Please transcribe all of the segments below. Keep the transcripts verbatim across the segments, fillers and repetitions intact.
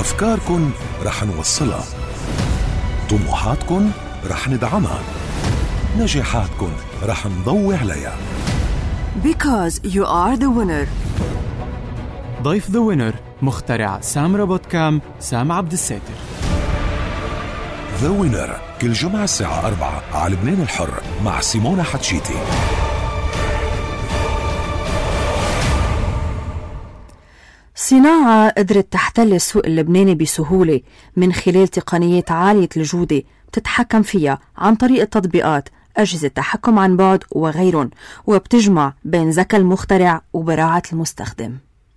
أفكاركن رح نوصلها، طموحاتكن رح ندعمها، نجاحاتكن رح نضوي عليها. Because you are the winner. ضيف ذا وينر مخترع سام روبوت كام سام عبد الساتر. ذا وينر كل جمعة الساعة أربعة على لبنان الحر مع سيمونا حتشيتي. صناعة قدرت تحتل السوق اللبناني بسهولة من خلال تقنيات عالية الجودة بتتحكم فيها عن طريق التطبيقات، أجهزة تحكم عن بعد وغيرهم، وبتجمع بين ذكاء المخترع وبراعة المستخدم.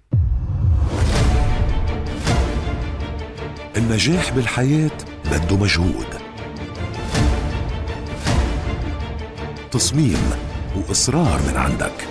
النجاح بالحياة بده مجهود، تصميم وإصرار من عندك.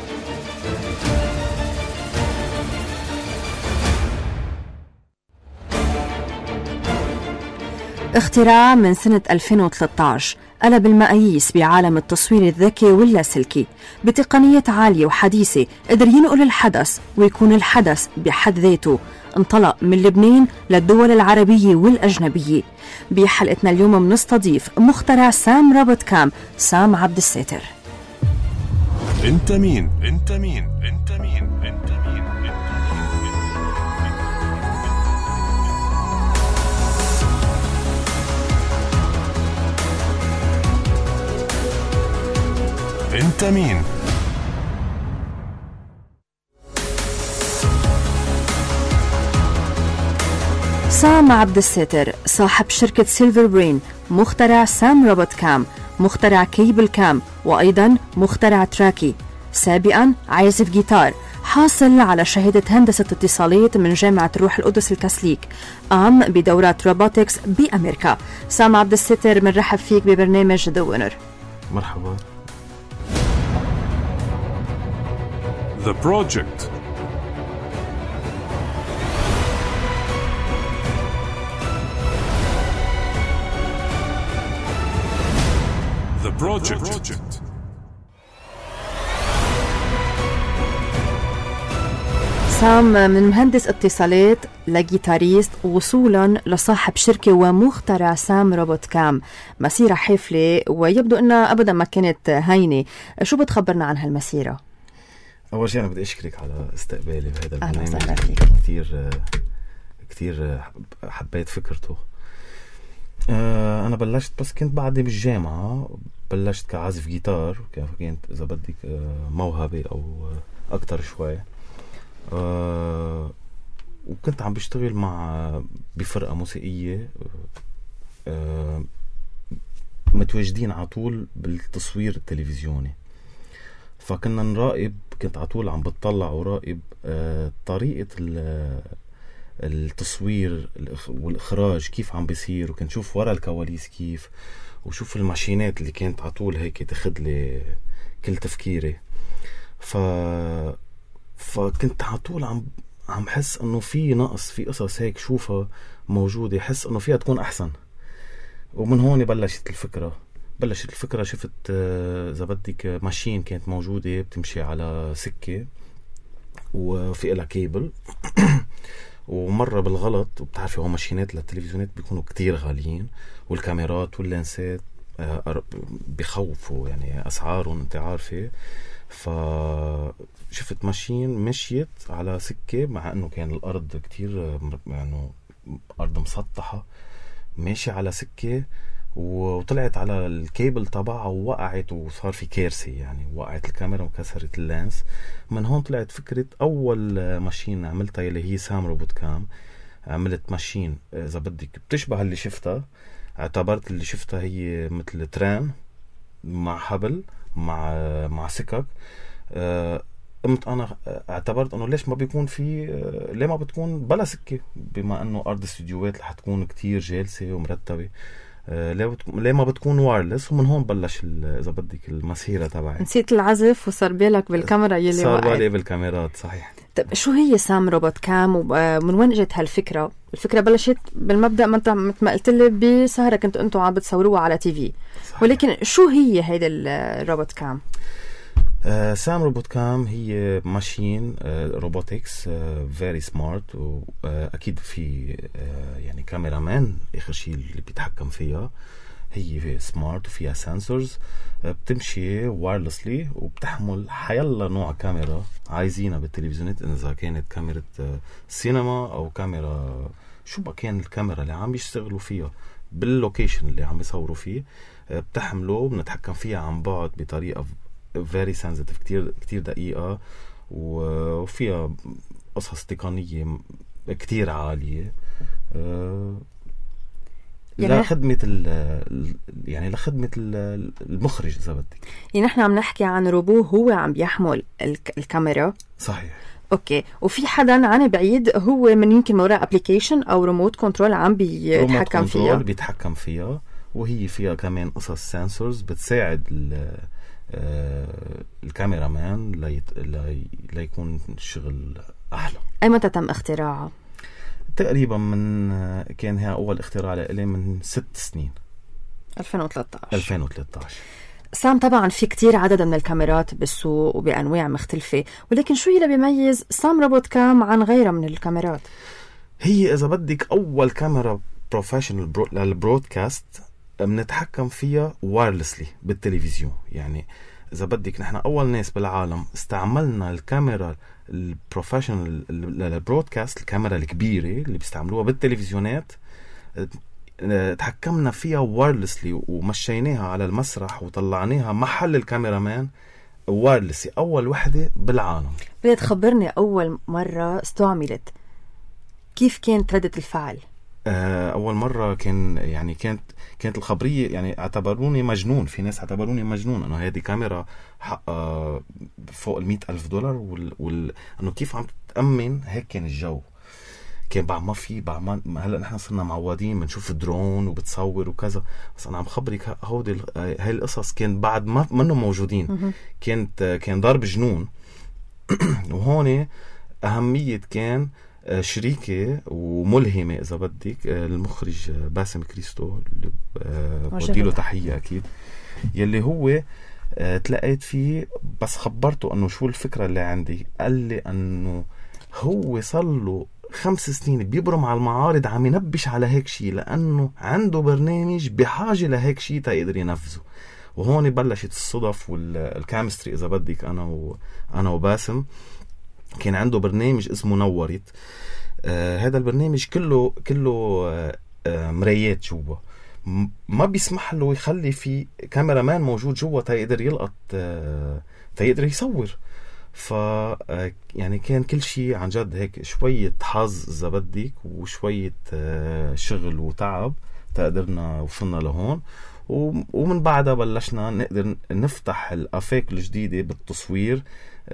اختراع من سنة ألفين وثلاثة عشر قلب المقاييس بعالم التصوير الذكي واللاسلكي بتقنية عالية وحديثة، قدر ينقل الحدث ويكون الحدث بحد ذاته. انطلق من لبنان للدول العربية والأجنبية. بحلقتنا اليوم منستضيف مخترع سام روبوت كام سام عبد الساتر. انت مين؟ انت مين؟ انت مين؟ انت مين؟ انت مين؟ سام عبد الساتر صاحب شركة سيلفر برين، مخترع سام روبوت كام، مخترع كيبل كام، وأيضا مخترع تراكي. سابقا عازف جيتار، حاصل على شهادة هندسة اتصالات من جامعة روح القدس الكاثوليك، قام بدورات روبوتكس بأمريكا. سام عبد الساتر، بنرحب فيك ببرنامج ذا وينر. مرحبا. The project. The project. سام، من مهندس اتصالات لجيتاريست وصولا لصاحب شركة ومخترع سام روبوت كام، مسيرة حافلة ويبدو أنها أبدا ما كانت هينة. شو بتخبرنا عن هالمسيرة؟ أول شيء أنا بدي أشكرك على استقبالي بهذا البرنامج. أهلا فيك. كتير كتير حبيت فكرته. أنا بلشت بس كنت بعدي بالجامعة، بلشت كعازف جيتار، كانت إذا بدك موهبة أو أكتر شوي. أه وكنت عم بشتغل مع بفرقة موسيقية، أه متواجدين على طول بالتصوير التلفزيوني، فكنا نراقب، كنت على طول عم بتطلع وراقب أه طريقة التصوير والإخراج كيف عم بيصير، وكنت شوف ورا الكواليس كيف، وشوف الماشينات اللي كانت على طول هيك تاخد لي كل تفكيري. ف فكنت على طول عم عم حس انه في نقص، في قصص هيك شوفها موجوده، حس انه فيها تكون احسن. ومن هون بلشت الفكره بلشت الفكره شفت اذا بدك ماشين كانت موجوده بتمشي على سكه وفي لها كيبل ومره بالغلط، وبتعرفي هو ماشينات للتلفزيونات بيكونوا كتير غاليين، والكاميرات واللينسات بخوفوا يعني اسعارهم انت عارفه. فشفت ماشين مشيت على سكة، مع انه كان الارض كتير يعني ارض مسطحة، ماشي على سكة وطلعت على الكيبل تبعها ووقعت، وصار في كارثة يعني، وقعت الكاميرا وكسرت اللينس. من هون طلعت فكرة اول ماشين عملتها اللي هي سام روبوت كام. عملت ماشين اذا بدك بتشبه اللي شفتها، اعتبرت اللي شفتها هي مثل تران مع حبل مع مع سكك. قمت انا اعتبرت انه ليش ما بيكون في، ليه ما بتكون بلا سكه، بما انه ارض استديوهات رح تكون كتير جالسه ومرتبه، ليه بتكون ليه ما بتكون وايرلس. ومن هون بلش اذا بدك المسيره تبعي. نسيت العزف وصار بالك بالكاميرا يلي صار وقعت. صار بالي بالكاميرات صحيح. طب شو هي سام روبوت كام ومن وين اجت هالفكره؟ الفكره بلشت بالمبدا ما انت مثل ما قلت لي بسهره كنتوا انتم عم بتصوروها على تي في، ولكن شو هي هيدا الروبوت كام؟ سام روبوت كام هي ماشين روبوتكس فيري سمارت، واكيد في uh, يعني كاميرا مان اخر شيء اللي بيتحكم فيها. هي سمارت وفيها سنسورز، بتمشي وايرلسلي وبتحمل حيلا نوع كاميرا عايزينها بالتلفزيونات، اذا كانت كاميرا سينما او كاميرا شو بقى كان الكاميرا اللي عم يشتغلوا فيها باللوكيشن اللي عم يصوروا فيه، بتحمله بنتحكم فيها عن بعد بطريقه very sensitive كتير كتير دقيقة، وفيها قصص تقنية كتير عالية يعني لخدمة ال يعني لخدمة المخرج إذا بدك. يعني نحن عم نحكي عن روبو هو عم بيحمل الكاميرا. صحيح. اوكي، وفي حدا عن بعيد هو من يمكن وراء ابليكيشن او ريموت كنترول عم بيتحكم فيها. بيتحكم فيها، وهي فيها كمان قصص سنسورز بتساعد ال آه الكاميرا مان ليت... لي... ليكون الشغل أحلى. أي متى تم اختراعها؟ تقريبا من كان هي أول اختراع لإلي من ست سنين، ألفين وثلاثة عشر. ألفين وثلاثة عشر. سام، طبعا في كتير عدد من الكاميرات بالسوق وبأنواع مختلفة، ولكن شو اللي بيميز سام روبوت كام عن غيرها من الكاميرات؟ هي إذا بدك أول كاميرا بروفيشنال برو... للبرودكاست بنتحكم فيها وايرلسلي بالتلفزيون. يعني إذا بدك نحن أول ناس بالعالم استعملنا الكاميرا البروفيشنال للبرودكاست، الكاميرا الكبيرة اللي بيستعملوها بالتلفزيونات، تحكمنا فيها وايرلسلي ومشيناها على المسرح وطلعناها محل الكاميرامان وايرلسلي، أول وحدة بالعالم. بدي تخبرني أول مرة استعملت كيف كانت ردة الفعل؟ أول مرة كان يعني كانت كانت الخبرية يعني اعتبروني مجنون، في ناس اعتبروني مجنون انه هذه كاميرا حقها فوق المئة ألف دولار وال... وال... انه كيف عم تأمن هيك. كان الجو كان بعد ما في بعد ما هلا نحن صرنا معودين بنشوف درون وبتصور وكذا، بس انا عم خبرك هودي هاي القصص كان بعد ما منهم موجودين. كانت كان ضرب جنون. وهون أهمية كان شريكة وملهمة إذا بدك المخرج باسم كريستو اللي بديله تحية أكيد، يلي هو تلاقيت فيه بس خبرته أنه شو الفكرة اللي عندي. قال لي أنه هو صار خمس سنين بيبرم على المعارض عم ينبش على هيك شيء، لأنه عنده برنامج بحاجة لهيك شيء تقدر ينفذه. وهون بلشت الصدف والكامستري إذا بدك. أنا و... أنا وباسم كان عنده برنامج اسمه نورت. آه هذا البرنامج كله كله آه آه مرايات جوا، ما بيسمح له يخلي في كاميرا مان موجود جوا تيقدر يلقط آه تيقدر يصور. ف يعني كان كل شيء عن جد هيك شوية حظ إذا بدك وشوية آه شغل وتعب تقدرنا وصلنا لهون. ومن بعدها بلشنا نقدر نفتح الآفاق الجديدة بالتصوير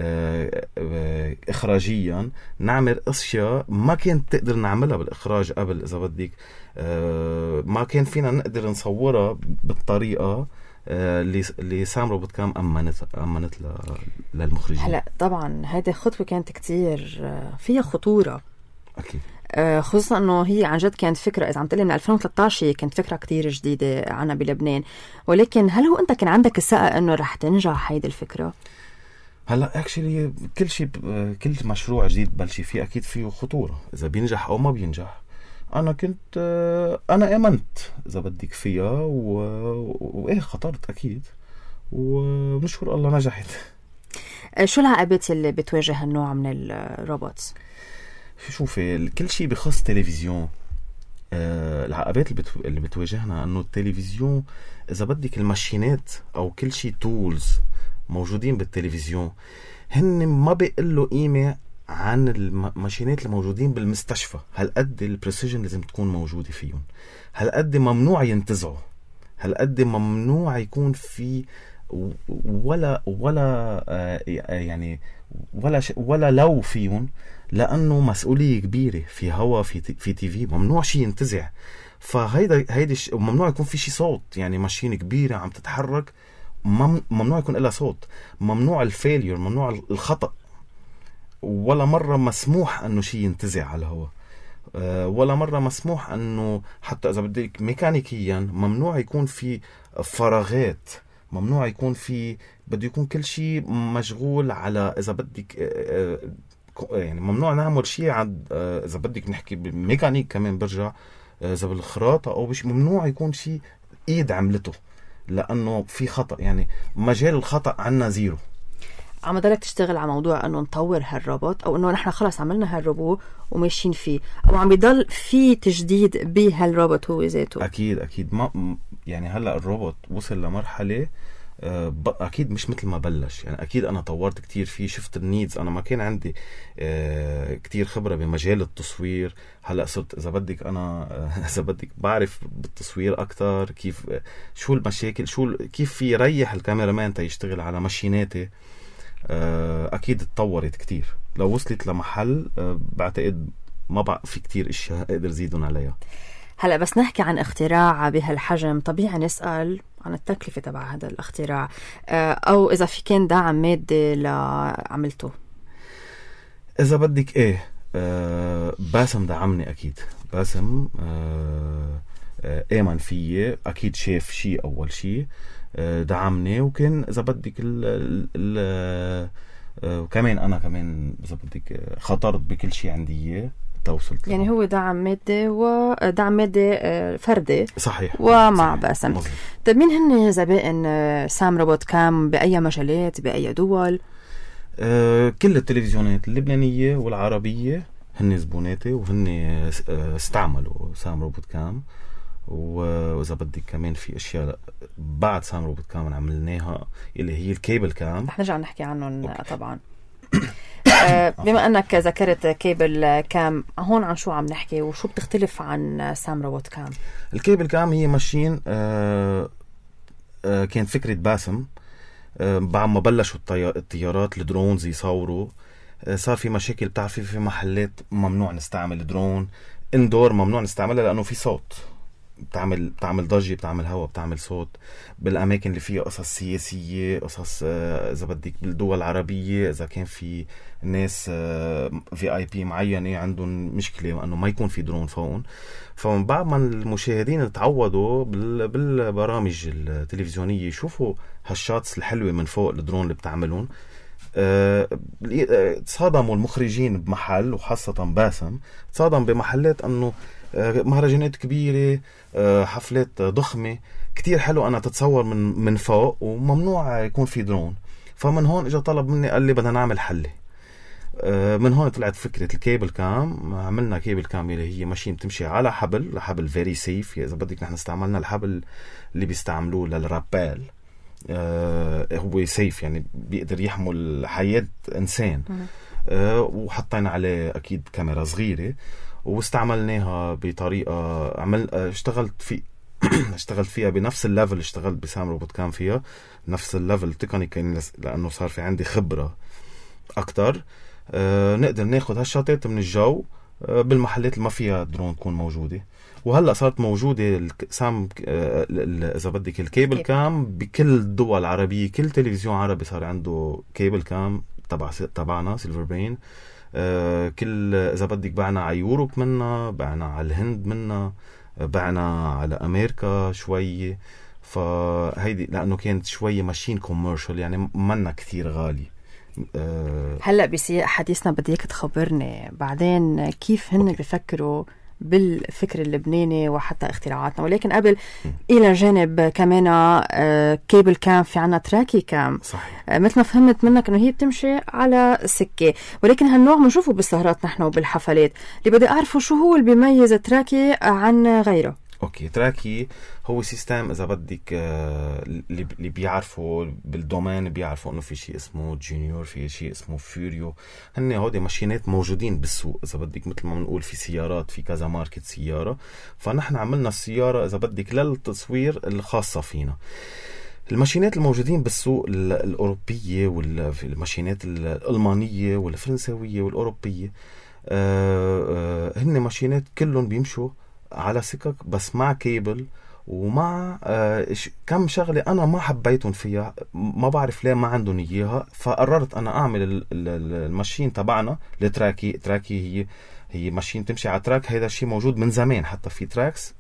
إخراجيا، نعمل أشياء ما كانت تقدر نعملها بالإخراج قبل إذا بدك. ما كان فينا نقدر نصورها بالطريقة اللي سام روبوت كام أمنت أمنت للمخرجين. هلا طبعا هذه خطوة كانت كتير فيها خطورة أكيد، خصوصا انه هي عن جد كانت فكره، اذا عم تقلي من ألفين وثلاثة عشر كانت فكره كتير جديده عنا بلبنان. ولكن هل هو انت كان عندك الثقه انه رح تنجح هيدي الفكره؟ هلا اكشلي كل شيء كل مشروع جديد بلشي فيه اكيد فيه خطوره، اذا بينجح او ما بينجح. انا كنت انا امنت اذا بدك فيها وايه خطرت اكيد، ونشكر الله نجحت. شو العقبات اللي بتواجه النوع من الروبوتس؟ شوفي كل شيء بخص تلفزيون، آه العقبات اللي, بتو... اللي بتواجهنا انه التلفزيون اذا بدك الماشينات او كل شيء تولز موجودين بالتلفزيون هن ما بيقلوا قيمة عن الماشينات الموجودين بالمستشفى. هالقد البريسيجن لازم تكون موجودة فيهم، هالقد ممنوع ينتزعوا، هالقد ممنوع يكون في ولا ولا آه يعني ولا ش... ولا لو فيهم، لأنه مسؤولية كبيرة في هوا في ت... في تي في ممنوع شيء ينتزع. فهيدا هيدا ش... ممنوع يكون في شيء صوت، يعني ماشين كبيرة عم تتحرك مم... ممنوع يكون لها صوت، ممنوع الفيلير، ممنوع الخطأ، ولا مرة مسموح أنه شيء ينتزع على الهوا، أه ولا مرة مسموح أنه حتى إذا بدك ميكانيكيا ممنوع يكون في فراغات ممنوع يكون في، بده يكون كل شيء مشغول على إذا بدك يعني ممنوع نعمل شيء عند إذا بدك نحكي بالميكانيك كمان برجع إذا بالخراطة أو بش ممنوع يكون شيء إيد عملته، لأنه في خطأ، يعني مجال الخطأ عنا زيرو. عم ضلك تشتغل على موضوع انه نطور هالروبوت، او انه نحن خلص عملنا هالروبوت وماشيين فيه، او عم بيضل في تجديد بهالروبوت هو ذاته؟ اكيد اكيد ما يعني هلا الروبوت وصل لمرحله اكيد مش مثل ما بلش، يعني اكيد انا طورت كتير فيه، شفت النيدز. انا ما كان عندي كتير خبره بمجال التصوير، هلا صرت اذا بدك انا اذا بدك بعرف بالتصوير اكتر، كيف شو المشاكل، شو كيف في يريح الكاميرامان تيشتغل على ماشيناتي. اكيد اتطورت كتير، لو وصلت لمحل بعتقد ما بقى في كتير اشياء اقدر زيدون عليها. هلا بس نحكي عن اختراع بهالحجم، طبيعي نسأل عن التكلفة تبع هذا الاختراع، او اذا في كان دعم مادي لعملته. اذا بدك ايه أه باسم دعمني اكيد، باسم أه آمن فيي، اكيد شاف شيء اول شيء دعمني، وكان اذا بدك ال ال وكمان انا كمان اذا بدك خطرت بكل شيء عندي اياه توصلت، يعني هو دعم مادي ودعم مادي فردي. صحيح. ومع باسم. طيب مين هن زبائن سام روبوت كام؟ باي مجالات؟ باي دول؟ أه كل التلفزيونات اللبنانيه والعربيه هن زبوناتي، وهن استعملوا سام روبوت كام. وإذا بدك كمان في أشياء بعد سام روبوت كام عملناها اللي هي الكيبل كام، رح نرجع نحكي عنهم طبعا. بما أنك ذكرت كيبل كام، هون عن شو عم نحكي وشو بتختلف عن سام روبوت كام؟ الكيبل كام هي ماشين آه آه كان فكرة باسم آه بعد ما بلشوا الطيارات الدرونز يصوروا. آه صار في مشاكل، بتعرفي في محلات ممنوع نستعمل درون اندور، ممنوع نستعملها لأنه في صوت، بتعمل بتعمل ضجة، بتعمل هواء، بتعمل صوت بالأماكن اللي فيها قصص سياسية، قصص إذا بدك بالدول العربية، إذا كان في ناس في آي بي معينة عندهم مشكلة أنه ما يكون في درون فوقهم. فمن بعد ما المشاهدين تعودوا بالبرامج التلفزيونية يشوفوا هالشاتس الحلوة من فوق الدرون اللي بتعملون، تصادموا المخرجين بمحل، وخاصة باسم تصادم بمحلات أنه مهرجانات كبيرة، حفلات ضخمة كتير حلو أنا تتصور من من فوق وممنوع يكون في درون. فمن هون إجا طلب مني، قال لي بدنا نعمل حلة. من هون طلعت فكرة الكيبل كام. عملنا كيبل كام اللي هي ماشين بتمشي على حبل، حبل فيري سيف. إذا بدك نحن استعملنا الحبل اللي بيستعملوه للرابال، هو سيف يعني بيقدر يحمل حياة إنسان. وحطينا عليه أكيد كاميرا صغيرة واستعملناها بطريقة عمل اشتغلت في اشتغلت فيها بنفس الليفل اشتغلت بسام روبوت كام فيها نفس الليفل تكنيكال، لأنه صار في عندي خبرة أكتر. اه نقدر ناخد هالشاتات من الجو اه بالمحلات اللي ما فيها درون تكون موجودة. وهلأ صارت موجودة سام اه إذا بدك الكيبل كام بكل الدول العربية، كل تلفزيون عربي صار عنده كيبل كام تبع تبعنا سيلفر برين. Uh, كل إذا بدك بعنا على يوروب منا، بعنا على الهند منا، بعنا على أمريكا شوية. فهيدي لأنه كانت شوية ماشين كوميرشال، يعني منا كثير غالي. uh, هلأ بسياق حديثنا بدي اياك تخبرني بعدين كيف هن بيفكروا بالفكر اللبناني وحتى اختراعاتنا. ولكن قبل م. إلى جانب كمان آه كيبل كام في عنا تراكي كام. صحيح. آه مثل ما فهمت منك انه هي بتمشي على سكة، ولكن هالنوع بنشوفه بالسهرات نحن وبالحفلات. اللي بدي اعرفه شو هو اللي بيميز تراكي عن غيره. اوكي، تراكي هو سيستم اذا بدك آه اللي بيعرفوا بالدومين بيعرفوا انه في شيء اسمه جونيور، في شيء اسمه فيوريو. هن هودي ماشينات موجودين بالسوق اذا بدك، مثل ما بنقول في سيارات في كذا ماركة سيارة. فنحن عملنا السيارة اذا بدك للتصوير الخاصة فينا. الماشينات الموجودين بالسوق الأوروبية والماشينات الألمانية والفرنسوية والأوروبية آه آه هن ماشينات كلهم بيمشوا على سكك بس مع كيبل ومع آه كم شغلة أنا ما حبيتهم فيها، ما بعرف ليه ما عندهم إياها. فقررت أنا أعمل الماشين تبعنا لتراكي. تراكي هي هي ماشين تمشي على تراك. هذا الشيء موجود من زمان، حتى في تراكس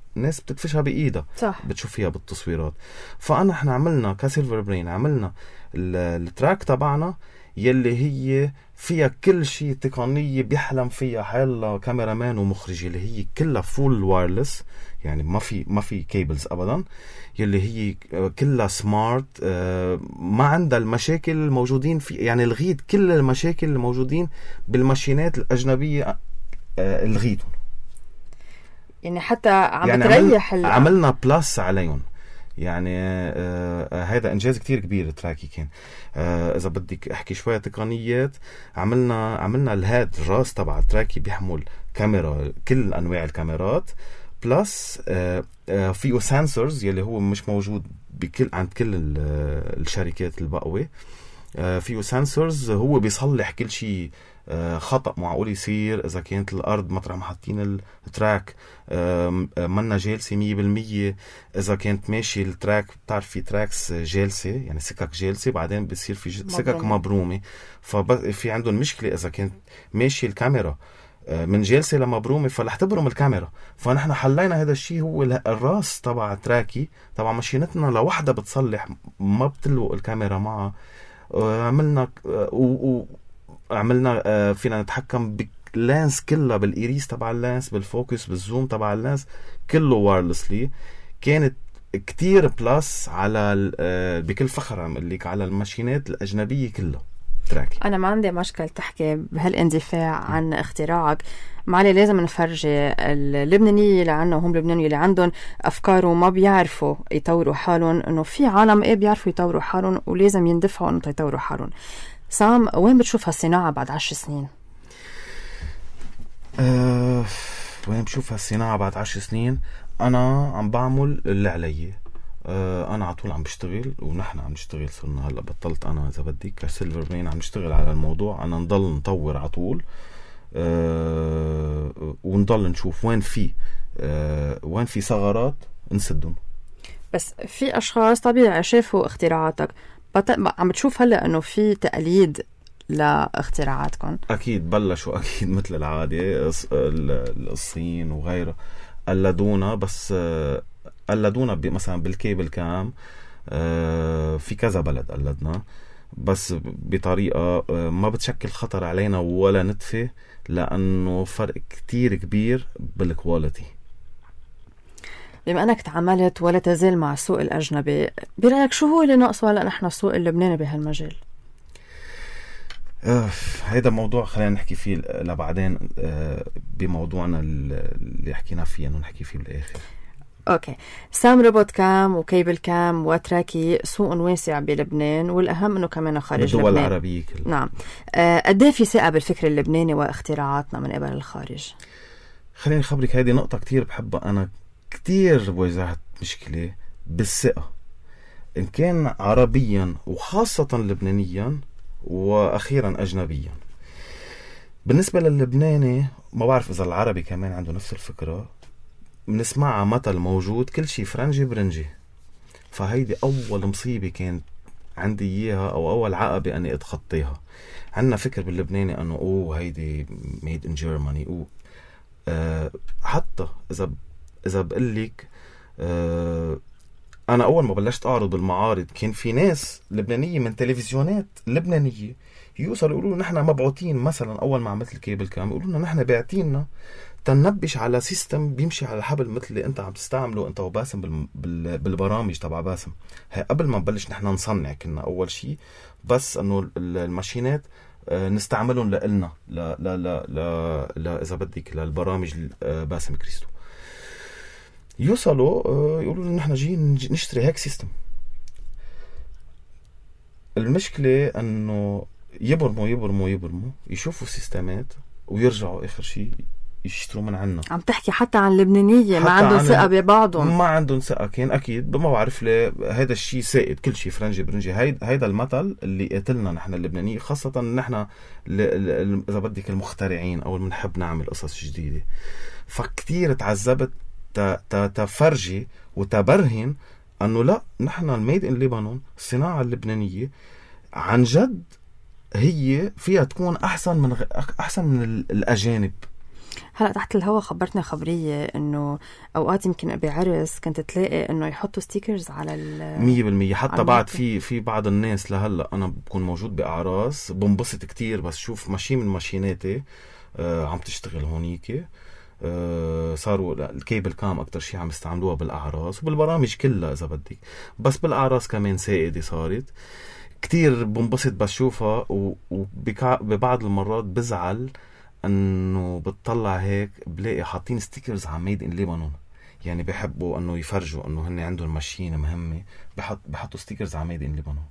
ناس بتدفشها بايدها، صح. بتشوف فيها بالتصويرات. فانا احنا عملنا كسيلفر برين عملنا التراك تبعنا يلي هي فيها كل شيء تقنية بيحلم فيها حيلا كاميرامان ومخرج، اللي هي كلها فول وايرلس، يعني ما في ما في كيبلز ابدا، يلي هي كلها سمارت، ما عندها المشاكل الموجودين في، يعني لغيت كل المشاكل الموجودين بالماشينات الأجنبية لغيتهم. يعني حتى عم يعني بتريح عمل... عملنا بلس عليهم. يعني آه هذا انجاز كتير كبير تراكي كان. آه اذا بدك احكي شويه تقنيات، عملنا عملنا الهاد الراس تبع تراكي بيحمل كاميرا، كل انواع الكاميرات، بلس آه آه فيه سنسورز يلي هو مش موجود بكل عند كل الشركات البقوه. آه فيه سنسورز هو بيصلح كل شيء خطأ معقول يصير إذا كانت الأرض مطرح ما حاطين التراك منا جالسة مية بالمية، إذا كانت ماشي التراك، بتعرف في تراكس جالسة يعني سكك جالسة، بعدين بيصير في سكك مبرومة، ففي عندهم مشكلة إذا كانت ماشي الكاميرا من جالسة لمبرومة فلح تبرم الكاميرا. فنحن حلينا هذا الشيء، هو الراس تبع تراكي تبع ماشينتنا لوحدة بتصلح، ما بتلوق الكاميرا معها. عملنا و عملنا فينا نتحكم باللانس كلها، بالإيريس تبع اللانس، بالفوكس، بالزوم تبع اللانس، كله وايرلسلي. كانت كتير بلس على بكل فخر عم لك على الماشينات الأجنبية كلها تراكي. أنا ما عندي مشكل تحكي بهالاندفاع عن اختراعك، معلي لازم نفرجي اللبنانية اللي عنا وهم لبنانية اللي عندهم أفكار وما بيعرفوا يطوروا حالهم، إنه في عالم إيه بيعرفوا يطوروا حالهم ولازم يندفعوا إنه يطوروا حالهم. سام، وين بتشوف هالصناعة بعد عشر سنين؟ أه وين بشوف هالصناعة بعد عشر سنين؟ أنا عم بعمل اللي علي. أه أنا عطول عم بشتغل، ونحن عم نشتغل، صرنا هلأ بطلت أنا إذا بدك كسيلفر برين عم نشتغل على الموضوع. أنا نضل نطور عطول، أه ونضل نشوف وين في أه وين في ثغرات نسدهم. بس في أشخاص طبيعي شافوا اختراعاتك، عم بتشوف هلأ أنه في تقليد لاختراعاتكم؟ أكيد بلشوا، أكيد مثل العادة الصين وغيرها قلدونا، بس قلدونا مثلا بالكيبل كام، في كذا بلد قلدنا، بس بطريقة ما بتشكل خطر علينا ولا نتفه، لأنه فرق كتير كبير بالكواليتي. بما أنك تعاملت ولا تزال مع السوق الأجنبي، برأيك شو هو اللي ناقصه هلأ نحن السوق اللبناني بهالمجال؟ آه، هيدا موضوع خلينا نحكي فيه لبعدين، آه، بموضوعنا اللي حكينا فيه انه نحكي فيه بالاخر. اوكي، سام روبوت كام وكيبل كام وتراكي سوق واسع بلبنان، والاهم انه كمان خارج الدول لبنان. الدول العربيه كلها. نعم. آه، قد ايه في ثقه بالفكر اللبناني واختراعاتنا من قبل الخارج؟ خليني اخبرك، هيدي نقطه كتير بحبها. انا كتير واجهت مشكله بالثقه، ان كان عربيا وخاصه لبنانيا واخيرا اجنبيا. بالنسبه للبناني ما بعرف اذا العربي كمان عنده نفس الفكره، بنسمعها مثل موجود كل شيء فرنجي برنجي. فهيدي اول مصيبه كانت عندي اياها، او اول عقبه اني اتخطيها. عندنا فكر باللبناني انه اوه هيدي ميد ان جيرماني، او أه حتى اذا اذا بقول لك أه انا اول ما بلشت اعرض بالمعارض كان في ناس لبنانيه من تلفزيونات لبنانيه يوصلوا يقولوا نحن مبعوثين، مثلا اول ما عملت الكيبل كام يقولوا لنا نحن باعتيننا تنبش على سيستم بيمشي على حبل مثل اللي انت عم تستعمله انت وباسم بالبرامج تبع باسم. هي قبل ما نبلش نحن نصنع كنا اول شيء بس انه الماشينات نستعملهم لنا لا لا لا لا, لا اذا بدك للبرامج باسم كريستو. يوصلوا يقولوا لنا نحن جايين نشتري هيك سيستم. المشكله انه يبرموا يبرموا يبرموا يشوفوا سيستمات ويرجعوا اخر شيء يشتروا من عنا. عم تحكي حتى عن لبنانية ما عندهم ثقة ببعضهم، ما عندهم ثقة. كان أكيد ما بعرف ليه هذا الشيء سائد، كل شيء فرنجي برنجي. هيدا المثل اللي قتلنا نحن اللبنانية، خاصة نحن إذا بدك المخترعين أو المنحب نعمل قصص جديدة. فكتير تعذبت تفرجي وتبرهن أنه لا، نحن الميد إن لبنان، الصناعة اللبنانية عن جد هي فيها تكون أحسن من أحسن من الأجانب. هلا تحت الهوا خبرتنا خبرية انه اوقات يمكن بعرس كنت تلاقي انه يحطوا ستيكرز على ال مية بالمية. حتى بعد في في بعض الناس لهلا انا بكون موجود باعراس بنبسط كتير بس شوف ماشين من ماشيناتي آه عم تشتغل هونيك. آه صاروا الكيبل كام اكتر شيء عم يستعملوها بالاعراس وبالبرامج كلها اذا بدك، بس بالاعراس كمان سائده صارت كتير بنبسط بشوفها. وببعض المرات بزعل انه بتطلع هيك بلاقي حاطين ستيكرز على ميد ان ليبانون، يعني بيحبوا انه يفرجوا انه هن عندهم ماشينه مهمه، بحط بحطوا ستيكرز على ميد ان ليبانون.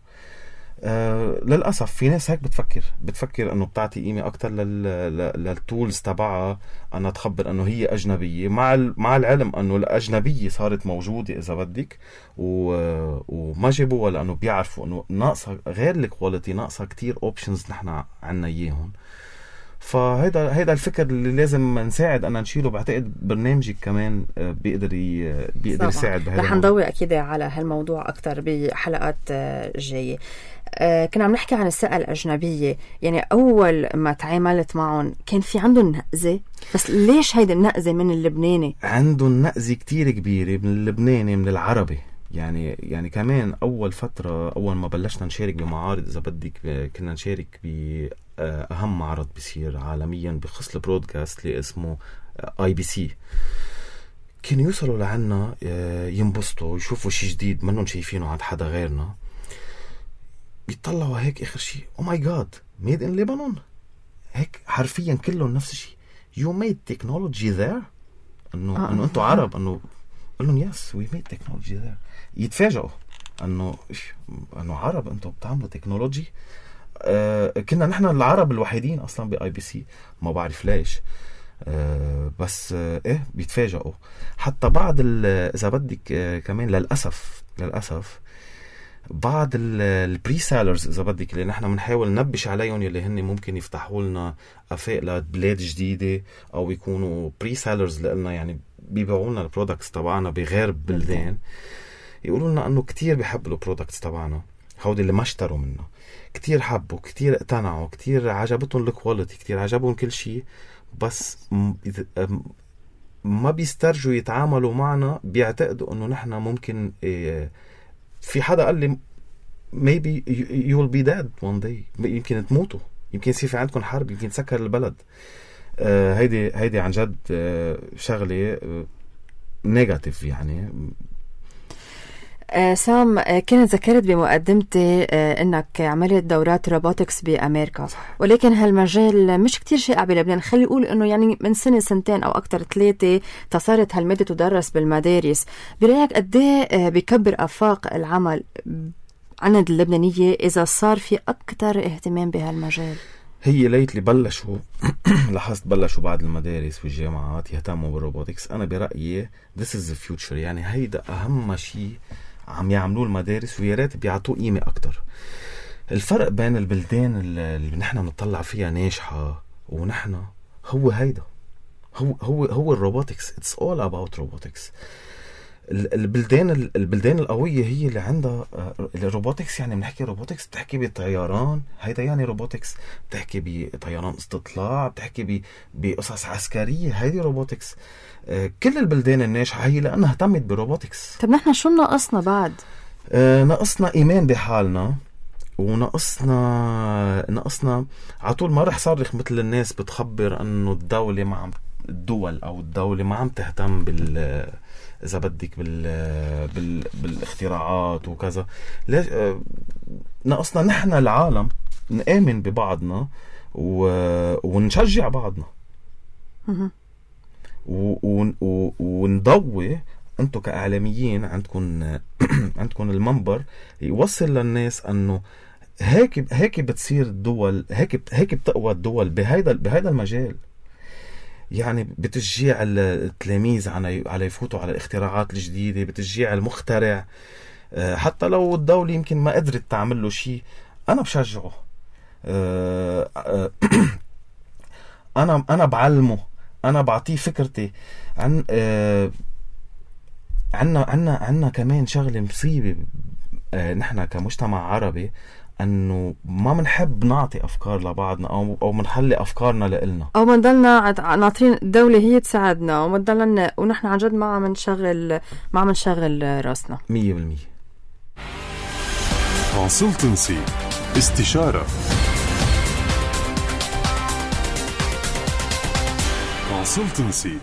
آه للاسف في ناس هيك بتفكر بتفكر انه بتعطي قيمه اكتر لل للتولز تبعها، انها تخبر انه هي اجنبيه، مع مع العلم انه الاجنبيه صارت موجوده اذا بدك و... وما جابوها لانه بيعرفوا انه ناقصه غير الكواليتي، ناقصه كتير اوبشنز نحن عنا اياهم. فهيدا هيدا الفكر اللي لازم نساعد أن نشيله. بعتقد برنامجك كمان بيقدر بيقدر يساعد بهذا. رح نضوي أكيد على هالموضوع أكتر بحلقات جاية. كنا عم نحكي عن الثقة الأجنبية، يعني أول ما تعاملت معهم كان في عندهم نقزة، بس ليش هيدا النقزة من اللبناني؟ عندهم نقزة كتير كبيرة من اللبناني من العربي. يعني يعني كمان أول فترة أول ما بلشنا نشارك بمعارض إذا بدك كنا نشارك ب أهم معرض بيصير عالميا بخص البرودكاست اللي اسمه آي بي سي. كانوا يوصلوا لعنا ينبسطوا يشوفوا شيء جديد منهم شايفينه عند حدا غيرنا، بيطلعوا هيك آخر شيء oh my god made in Lebanon، هيك حرفيا كلهم نفس الشيء you made technology there، إنه آه. إنه أنتوا عرب، إنه قل لهم yes we made technology there. يتفاجئوا إنه إنه عرب أنتوا بتعملوا تكنولوجي. آه كنا نحن العرب الوحيدين اصلا باي بي سي، ما بعرف ليش. آه بس آه ايه بيتفاجئوا. حتى بعض اذا بدك آه كمان للاسف للاسف بعض البري سيلرز اذا بدك اللي نحن بنحاول ننبش عليهم يلي هن ممكن يفتحوا لنا افاق لبلاد جديده او يكونوا بري سيلرز لنا، يعني بيبيعوا لنا البرودكتس تبعنا بغير بلدان، يقولوا لنا انه كتير بيحبوا البرودكتس تبعنا. هودي اللي ما اشتروا منه كتير حبوا كتير اقتنعوا كتير عجبتهم الكواليتي كتير عجبهم كل شيء، بس ما بيسترجوا يتعاملوا معنا. بيعتقدوا انه نحن ممكن إيه في حدا قال لي maybe you will be dead one day، يمكن تموتوا، يمكن يصير في عندكم حرب، يمكن تسكر البلد. آه هيدي هيدي عن جد آه شغله آه نيجاتيف يعني. آه سام، آه كنت ذكرت بمقدمتي آه انك عملت دورات روبوتكس بامريكا، ولكن هالمجال مش كتير شائع بلبنان. خلي يقول انه يعني من سنه سنتين او اكتر ثلاثه تصارت هالماده تدرس بالمدارس. برايك قد ايه بكبر افاق العمل عند اللبنانيه اذا صار في اكتر اهتمام بهالمجال؟ هي ليتلي بلشوا لاحظت بلشوا بعد المدارس والجامعات يهتموا بالروبوتكس. انا برايي this is the future، يعني هيدا اهم شيء عم يعملوه المدارس، ويا ريت بيعطوه قيمه اكتر. الفرق بين البلدان اللي نحن بنطلع فيها ناجحه ونحن هو هيدا هو هو هو الروبوتكس. it's all about robotics. البلدان البلدان القويه هي اللي عندها الروبوتكس. يعني بنحكي روبوتكس بتحكي بطيران، هيدا يعني روبوتكس. بتحكي بطيران استطلاع، بتحكي بقصص عسكريه، هيدي روبوتكس. كل البلدان الناجحه هي لانها اهتمت بروبوتكس. طب نحن شو ناقصنا بعد؟ آه ناقصنا ايمان بحالنا، وناقصنا ناقصنا على طول. ما رح صرخ مثل الناس بتخبر انه الدوله ما عم الدول او الدوله ما عم تهتم بال إذا بدك بال... بال... بالاختراعات وكذا. ليش ناقصنا نحن العالم نآمن ببعضنا و... ونشجع بعضنا و... و... و... ونضوي. أنتوا كإعلاميين عندكم عندكم المنبر يوصل للناس أنه هيك هيك بتصير الدول، هيك هيك بتقوى الدول بهيدا بهيدا المجال. يعني بتشجيع التلاميذ على على يفوتوا على الاختراعات الجديدة، بتشجيع المخترع. حتى لو الدولة يمكن ما قدرت تعمل له شيء، أنا بشجعه. أنا أنا بعلمه، أنا بعطيه فكرتي عن عنا عنا عنا كمان شغلة مصيبة. نحن كمجتمع عربي انه ما منحب نعطي افكار لبعضنا او او منخلي افكارنا لإلنا او منضلنا ناطرين الدوله هي تساعدنا ومنضلنا ونحن عن جد ما عم نشغل ما عم نشغل راسنا مية بالمية. كونسلتنسي استشارة. كونسلتنسي.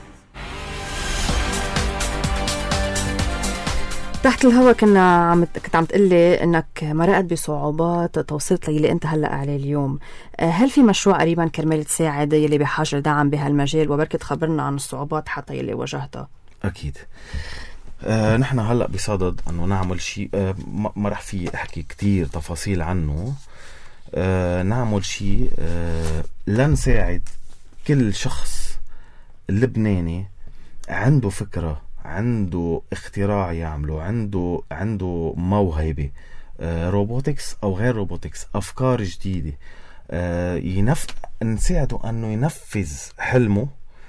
تحت الهوا كنا عم كنت عم تقلي انك مرقت بصعوبات توصلت للي انت هلا عليه اليوم. هل في مشروع قريبا كرمال تساعد يلي بحاجه دعم بهالمجال وبركي تخبرنا عن الصعوبات حتى يلي واجهتها؟ اكيد. آه نحن هلا بصدد انه نعمل شيء آه ما رح في احكي كتير تفاصيل عنه. آه نعمل شيء آه لنساعد كل شخص لبناني عنده فكره، عنده اختراع يعمله، عنده عنده موهبة، آه روبوتكس أو غير روبوتكس، أفكار جديدة، آه ينف... نساعده أنه ينفذ حلمه،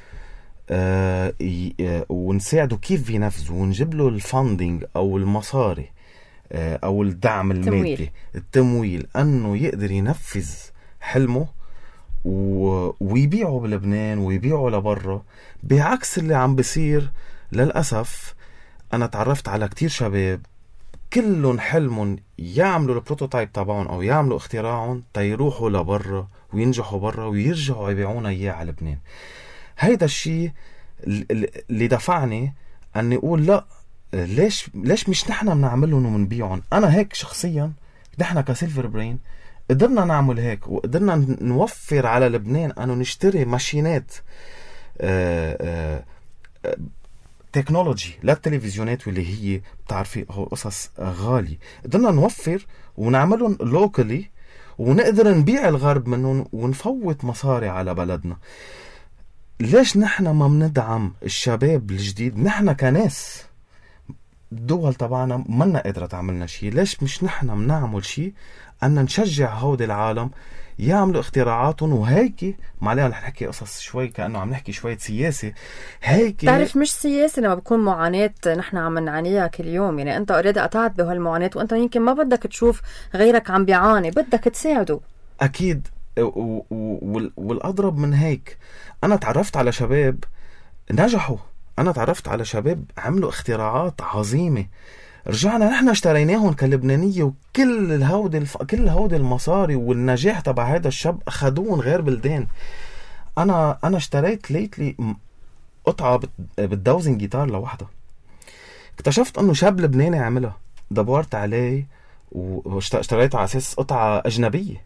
آه ي... آه ونساعده كيف ينفذه ونجيب له الفاندينج أو المصاري آه أو الدعم المادي التمويل, التمويل أنه يقدر ينفذ حلمه و... ويبيعه بلبنان ويبيعه لبرا، بعكس اللي عم بيصير. للأسف أنا تعرفت على كتير شباب كلهم حلمهم يعملوا البروتوتايب تبعهم أو يعملوا اختراعهم تيروحوا لبرا وينجحوا برا ويرجعوا يبيعونا إياه على لبنان. هيدا الشيء اللي دفعني أني أقول لا، ليش ليش مش نحن بنعملهم ومنبيعهم؟ أنا هيك شخصيا نحن كسيلفر برين قدرنا نعمل هيك وقدرنا نوفر على لبنان أنه نشتري ماشينات آآ آآ تكنولوجي للتلفزيونات واللي هي بتعرفي هو قصص غالي، قدرنا نوفر ونعملهم لوكالي ونقدر نبيع الغرب منهم ونفوت مصاري على بلدنا. ليش نحن ما بندعم الشباب الجديد؟ نحن كناس الدول تبعنا منا قادرة تعملنا شيء، ليش مش نحن بنعمل شيء أن نشجع هود العالم يعملوا اختراعاتهم؟ وهيك ما علينا رح نحكي قصص شوي كأنه عم نحكي شوية سياسة. هيك تعرف مش سياسة لما بكون معاناة نحن عم نعانيها كل يوم، يعني أنت أريد قطعت بهالمعاناة وأنت يمكن ما بدك تشوف غيرك عم بيعاني، بدك تساعده. أكيد. والأضرب من هيك أنا تعرفت على شباب نجحوا، أنا تعرفت على شباب عملوا اختراعات عظيمة، رجعنا نحن اشتريناهم كلبنانية وكل الهود الف... كل هود المصاري والنجاح تبع هذا الشاب أخذوهم غير بلدان. أنا أنا اشتريت ليتلي قطعة بالدوزن جيتار لوحدة، اكتشفت أنه شاب لبناني عملها، دبرت عليه واشتريته على أساس قطعة أجنبية.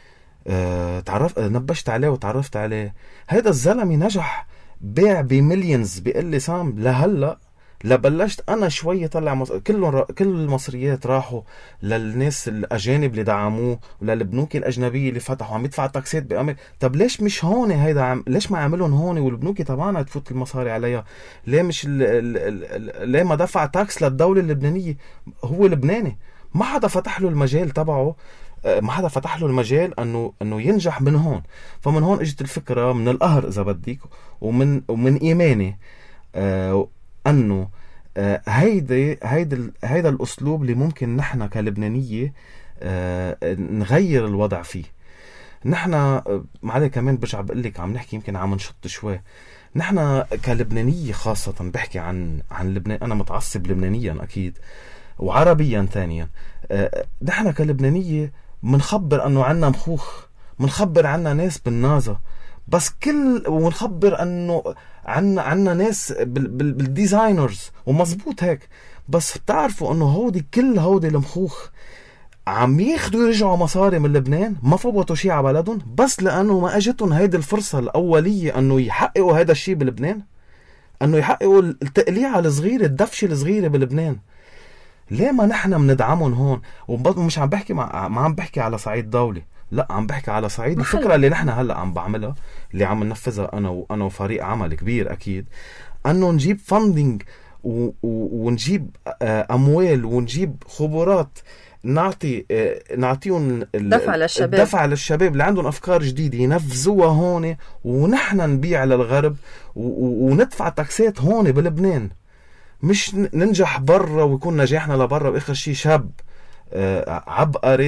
اه... تعرف نبشت عليه وتعرفت عليه. هذا الزلمة نجح، بيع بمليونز. بيقول لي سام لهلأ لبلشت انا شويه طلع مص... كلهم را... كل المصريات راحوا للناس الاجانب اللي دعموه وللبنوك الاجنبيه اللي فتحوا عم يدفع تاكسات بامريكا. طب ليش مش هون هيدا عم... ليش ما عملهم هون والبنوك تبعنا تفوت المصاري عليها؟ ليه مش ال... ال... ال... ليه ما دفع تاكس للدوله اللبنانيه؟ هو لبناني، ما حدا فتح له المجال تبعه، ما حدا فتح له المجال انه انه ينجح من هون. فمن هون اجت الفكره، من القهر اذا بدك ومن ومن ايماني آه انه آه هيدا هيدا هيدا الاسلوب اللي ممكن نحن كلبنانيه آه نغير الوضع فيه. نحن آه معلي كمان برجع بقول لك عم نحكي يمكن عم نشط شوي. نحن كلبنانيه خاصه بحكي عن عن لبنان، انا متعصب لبنانيا اكيد وعربيا ثانيا. آه نحن كلبنانيه منخبر انه عنا مخوخ، منخبر عنا ناس بالنازا، بس كل ونخبر انه عنا عنا ناس بالديزاينرز ومزبوط هيك، بس بتعرفوا انه هودي كل هودي المخوخ عم ياخدوا يرجعوا مصاري من لبنان، ما فوتوا شيء على بلدهم بس لانه ما اجتهم هيدي الفرصه الاوليه انه يحققوا هذا الشيء بلبنان، انه يحققوا التقليعه الصغيره، الدفشه الصغيره بلبنان. ليه ما نحن بندعمهم هون؟ ومش عم بحكي مع... ما عم بحكي على صعيد دولي، لا عم بحكي على صعيد الفكره اللي نحن هلا عم بعملها، اللي عم ننفذها انا وانا وفريق عمل كبير اكيد، انه نجيب فاندينج و... و... ونجيب اموال ونجيب خبرات، نعطي نعطيهم دفع للشباب، دفع للشباب اللي عندهم افكار جديده ينفذوها هون، ونحن نبيع للغرب و... وندفع تاكسات هون بلبنان، مش ننجح برا ويكون نجاحنا لبرا واخر شيء شاب عبقري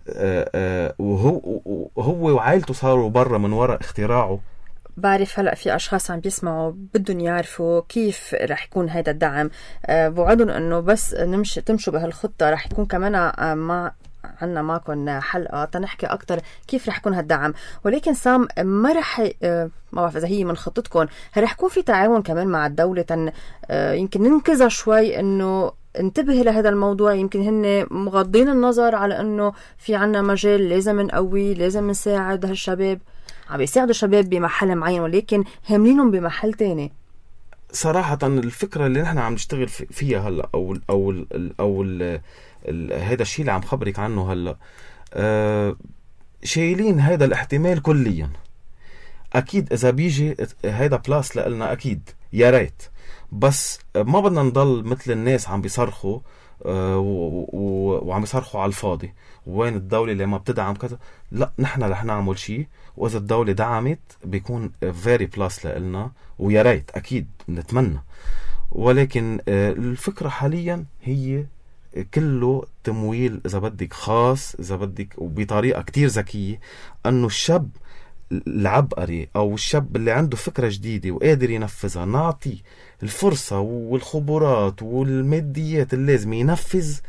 وهو وهو وعائلته صاروا برا من وراء اختراعه. بعرف هلأ في أشخاص عم بيسمعوا بدهم يعرفوا كيف رح يكون هيدا الدعم. أه بوعدهم أنه بس نمشي تمشوا بهالخطة رح يكون كمان مع عنا معكم حلقة تنحكي أكتر كيف رح يكون هالدعم. ولكن سام ما رح أه ما بعرف إذا هي من خطتكم، رح يكون في تعاون كمان مع الدولة تن أه يمكن ننكزها شوي إنه انتبه لهذا الموضوع. يمكن هن مغضين النظر على إنه في عنا مجال لازم نقوي، لازم نساعد هالشباب، عم بيساعدوا الشباب بمحل معين ولكن هاملينهم بمحل تاني. صراحة الفكرة اللي نحن عم نشتغل فيها هلا أو ال أو ال أو ال هذا الشيء اللي عم خبرك عنه هلا أه شايلين هذا الاحتمال كليا. أكيد إذا بيجي هذا بلاس لقلنا أكيد يا ريت، بس ما بدنا نضل مثل الناس عم بيصرخوا أه وعم يصرخوا على الفاضي وين الدولة اللي ما بتدعم كذا. لا، نحن رح نعمل شيء، وإذا الدولة دعمت بيكون فيري بلاس لنا ويا ريت أكيد نتمنى. ولكن الفكرة حاليا هي كله تمويل إذا بدك خاص، إذا بدك وبطريقة كتير ذكية، أنه الشاب العبقري أو الشاب اللي عنده فكرة جديدة وقادر ينفذها نعطي الفرصة والخبرات والماديات اللازمة ينفذ،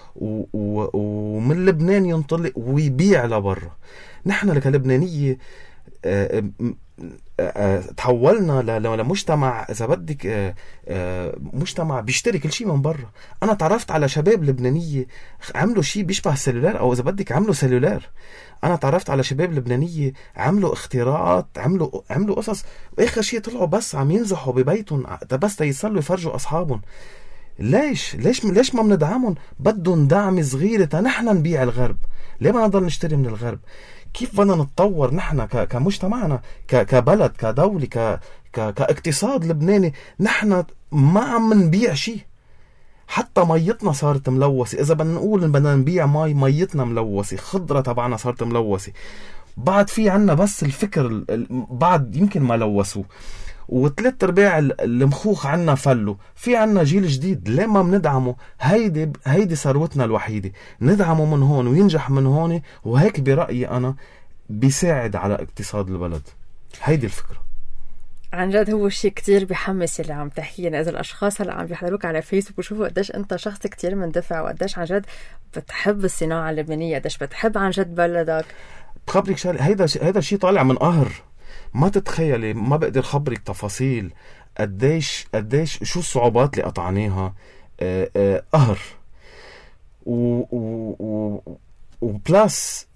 ومن لبنان ينطلق ويبيع لبرا. نحن كلبنانية تحولنا لمجتمع إذا بدك مجتمع بيشتري كل شيء من برا. أنا تعرفت على شباب لبنانية عملوا شيء بيشبه السلولار، أو إذا بدك عملوا سلولار. أنا تعرفت على شباب لبنانية عملوا اختراعات، عملوا عملوا قصص، وآخر شيء طلعوا بس عم ينزحوا ببيتهم بس يصلوا يفرجوا أصحابهم. ليش ليش ليش ما بندعمهم؟ بدهم دعم صغير نحن نبيع الغرب. ليه ما نضل نشتري من الغرب؟ كيف بدنا نتطور نحن كمجتمعنا كبلد كدولة كاقتصاد لبناني؟ نحن ما عم نبيع شيء، حتى ميتنا صارت ملوثة. إذا بدنا نقول بدنا نبيع مي، ميتنا ملوثة، خضرة تبعنا صارت ملوثة. بعد في عنا بس الفكر بعد يمكن ما لوثوه، وثلاث ارباع المخوخ عنا فلوا. في عنا جيل جديد، ليه ما بندعمه؟ هيدي هيدي ثروتنا الوحيده، ندعمه من هون وينجح من هون، وهيك برايي انا بيساعد على اقتصاد البلد. هيدي الفكره. عن جد هو شيء كتير بيحمس اللي عم تحكينا. إذا الأشخاص اللي عم بيحضروك على فيسبوك وشوفوا قديش أنت شخص كتير مندفع، وقديش عن جد بتحب الصناعة اللبنانية، قديش بتحب عن جد بلدك. بخبرك شغله، هيدا هيدا الشيء طالع من قهر ما تتخيلي. ما بقدر خبرك تفاصيل قديش قديش شو الصعوبات اللي قطعناها. قهر و و وبلاس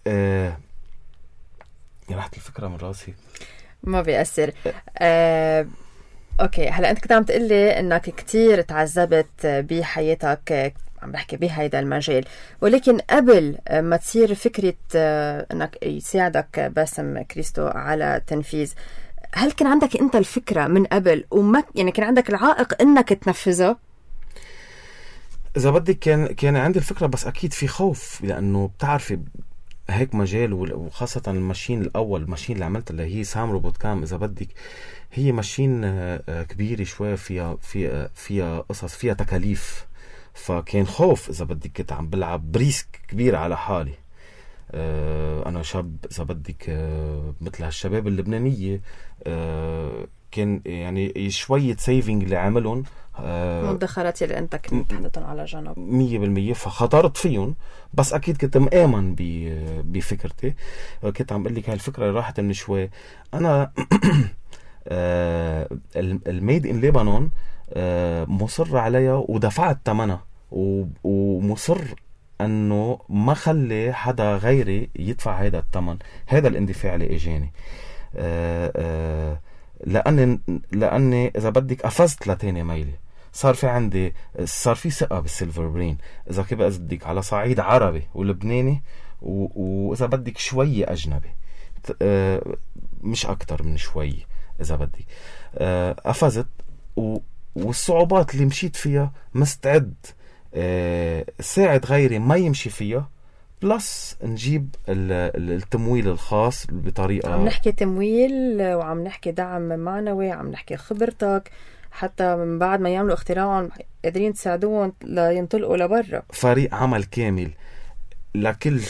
راحت الفكرة من راسي. ما بيأثر. أه... اوكي، هلا انت كنت عم تقلي انك كتير تعذبت بحياتك، عم بحكي بهيدا المجال، ولكن قبل ما تصير فكرة انك يساعدك باسم كريستو على تنفيذ، هل كان عندك انت الفكرة من قبل وما يعني كان عندك العائق انك تنفذها؟ اذا بدك كان كان عندي الفكرة، بس اكيد في خوف، لانه بتعرفي هيك مجال، وخاصة الماشين الأول، الماشين اللي عملتها اللي هي سام روبوت كام، إذا بدك هي ماشين كبيرة شوية، فيها فيها فيها قصص، فيها تكاليف، فكان خوف إذا بدك. كنت عم بلعب بريسك كبير على حالي. أنا شاب إذا بدك مثل هالشباب اللبنانية، كان يعني شوية سيفينج اللي عملهم، مدخرات اللي انت كنت حدتهم على جنب مية بالمية، فخطرت فيهم. بس اكيد كنت مآمن بفكرتي. كنت عم بقلك هاي الفكرة اللي راحت من شوي. انا الميد ان ليبانون مصر عليها ودفعت ثمنها، ومصر انه ما خلي حدا غيري يدفع هذا الثمن. هذا الاندفاع اللي اجاني، لاني لاني اذا بدك قفزت لتاني ميلي. صار في عندي صار في ثقة بالسيلفر برين، إذا كيف بدك على صعيد عربي ولبناني، وإذا بدك شوية أجنبي، مش أكتر من شوية إذا بدك. قفزت، والصعوبات اللي مشيت فيها مستعد ساعد غيري ما يمشي فيها، بلس نجيب التمويل الخاص بطريقة. عم نحكي تمويل، وعم نحكي دعم معنوي، عم نحكي خبرتك، حتى من بعد ما يعملوا اختراعهم قادرين تساعدوهم لينطلقوا لبرا. فريق عمل كامل لكل شاب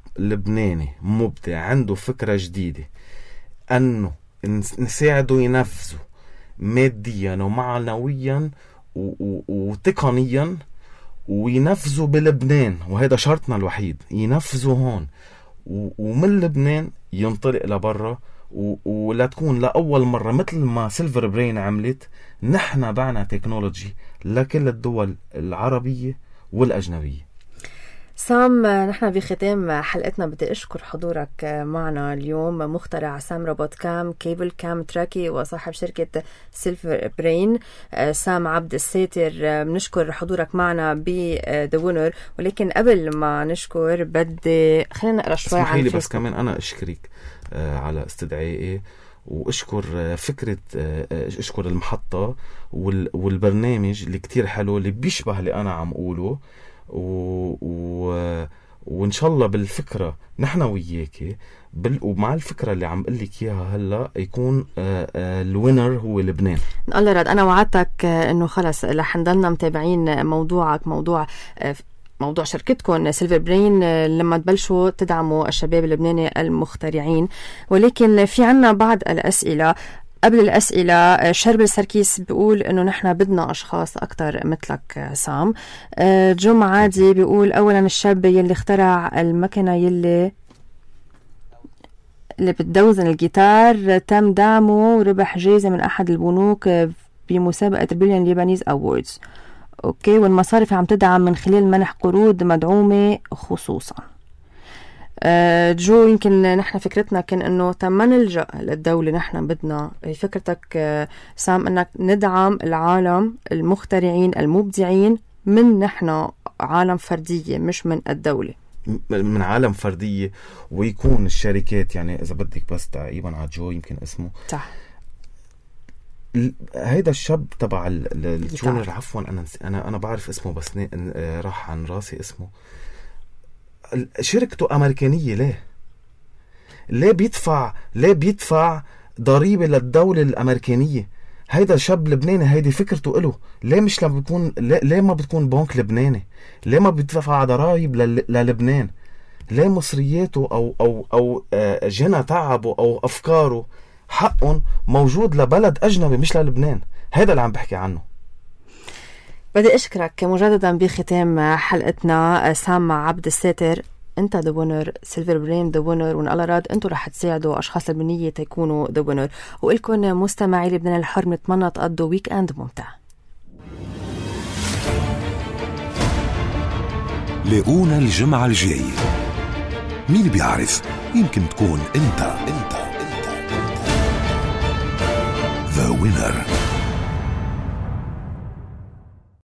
لبناني مبدع عنده فكرة جديدة أنه نساعده ينفذه ماديا ومعنويا وتقنيا وينفذوا بلبنان، وهذا شرطنا الوحيد، ينفذوا هون ومن لبنان ينطلق لبرا، ولا تكون لأول مرة مثل ما سيلفر برين عملت نحن بعنا تكنولوجي لكل الدول العربية والأجنبية. سام، نحن بختام حلقتنا بدي أشكر حضورك معنا اليوم، مخترع سام روبوت كام كيبل كام تراكي وصاحب شركة سيلفر برين سام عبد الساتر. بنشكر حضورك معنا ب The Winner، ولكن قبل ما نشكر بدي خلينا نقرأ شوي عن فيسبوك. بس كمان أنا أشكرك على استدعائي، واشكر فكرة اشكر المحطة والبرنامج اللي كتير حلو اللي بيشبه اللي أنا عم أقوله، و... و... وإن شاء الله بالفكرة نحن وياكي بال... ومع الفكرة اللي عم قلك إياها هلأ يكون الوينر هو لبنان. الله راد، أنا وعدتك إنه خلص رح نضلنا متابعين موضوعك، موضوع موضوع شركتكم سيلفر برين لما تبلشوا تدعموا الشباب اللبناني المخترعين. ولكن في عنا بعض الأسئلة. قبل الأسئلة، شربل سركيس بيقول إنه نحن بدنا أشخاص أكتر مثلك سام. جم عادي بيقول أولا الشاب يلي اخترع المكنة يلي اللي بتدوزن الجيتار تم دعمه وربح جائزة من أحد البنوك بمسابقة بليون ليبانيز أووردز. أوكي، والمصارف عم تدعم من خلال منح قروض مدعومة خصوصا. أه جو، يمكن نحن فكرتنا كان انه تم نلجأ للدولة، نحن بدنا فكرتك أه سام انك ندعم العالم المخترعين المبدعين من نحن عالم فردية مش من الدولة، من عالم فردية، ويكون الشركات يعني اذا بدك بس تعقيبا على جو يمكن اسمه صح. هيدا الشاب تبع الجونر، عفوا انا انا انا بعرف اسمه بس راح عن راسي اسمه. شركته أمريكانية، ليه ليه بيدفع ليه بيدفع ضريبة للدولة الأمريكانية؟ هيدا شاب لبناني، هيدي فكرته إله. ليه مش لما بيكون ليه, ليه ما بتكون بنك لبناني؟ ليه ما بيدفع ضرائب للبنان؟ ليه مصرياته أو أو أو جنى تعبه أو أفكاره حقهم موجود لبلد أجنبي مش للبنان؟ هيدا اللي عم بحكي عنه. بدي أشكرك مجددا بختام حلقتنا سام عبد الساتر. انت The Winner، سيلفر برين The Winner، وان الله راد انتوا رح تساعدوا اشخاص لبنانية تكونوا The Winner. وإلكم مستمعي لبنان الحر، نتمنى تقضوا ويك اند ممتع. لاقونا الجمعة الجاية، مين بيعرف يمكن تكون انت انت انت, انت. The Winner.